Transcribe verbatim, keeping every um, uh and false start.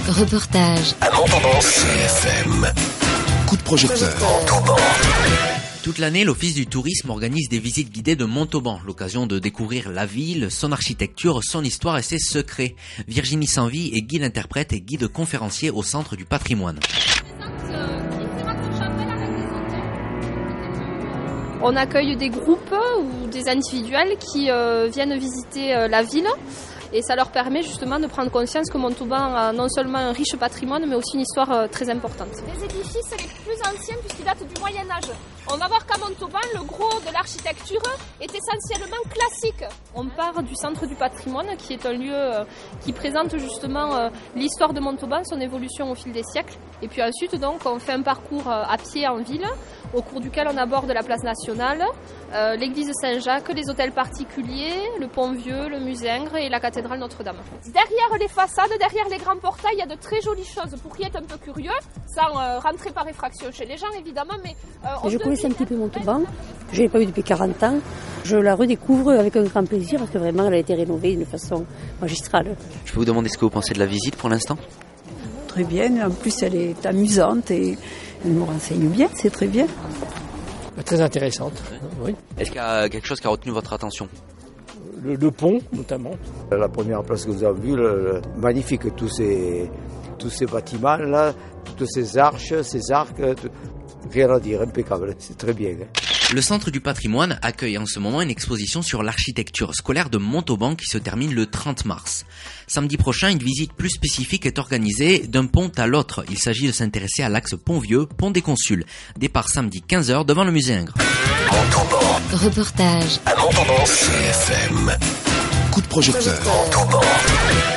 Reportage. À Montauban. C F M. Coup de projecteur. Montauban. Toute l'année, l'Office du tourisme organise des visites guidées de Montauban, l'occasion de découvrir la ville, son architecture, son histoire et ses secrets. Virginie Sanvy est guide interprète et guide conférencier au Centre du patrimoine. On accueille des groupes ou des individuels qui euh, viennent visiter euh, la ville. Et ça leur permet justement de prendre conscience que Montauban a non seulement un riche patrimoine, mais aussi une histoire euh, très importante. Les édifices les plus anciens, puisqu'ils datent du Moyen-Âge. On va voir qu'à Montauban, le gros de l'architecture est essentiellement classique. On part du Centre du patrimoine, qui est un lieu euh, qui présente justement euh, l'histoire de Montauban, son évolution au fil des siècles. Et puis ensuite, donc, on fait un parcours euh, à pied en ville, au cours duquel on aborde la place nationale, euh, l'église Saint-Jacques, les hôtels particuliers, le Pont-Vieux, le Musingre et la cathédrale Notre-Dame. Derrière les façades, derrière les grands portails, il y a de très jolies choses pour y être un peu curieux, sans euh, rentrer par effraction chez les gens évidemment. Mais euh, on je connaissais un petit peu Montauban, je ne l'ai pas vu depuis quarante ans. Je la redécouvre avec un grand plaisir parce que vraiment elle a été rénovée d'une façon magistrale. Je peux vous demander ce que vous pensez de la visite pour l'instant ? Très bien, en plus elle est amusante et elle nous renseigne bien, c'est très bien. Très intéressante, oui. Est-ce qu'il y a quelque chose qui a retenu votre attention ? Le, le pont, notamment. La première place que vous avez vue, le, le, magnifique, tous ces, tous ces bâtiments-là, toutes ces arches, ces arcs, tout, rien à dire, impeccable, c'est très bien. Le Centre du patrimoine accueille en ce moment une exposition sur l'architecture scolaire de Montauban qui se termine le trente mars. Samedi prochain, une visite plus spécifique est organisée d'un pont à l'autre. Il s'agit de s'intéresser à l'axe Pont-Vieux, pont des Consuls. Départ samedi quinze heures devant le Musingre. Montauban. Reportage. À Montauban. C F M. Coup de projecteur. Montauban.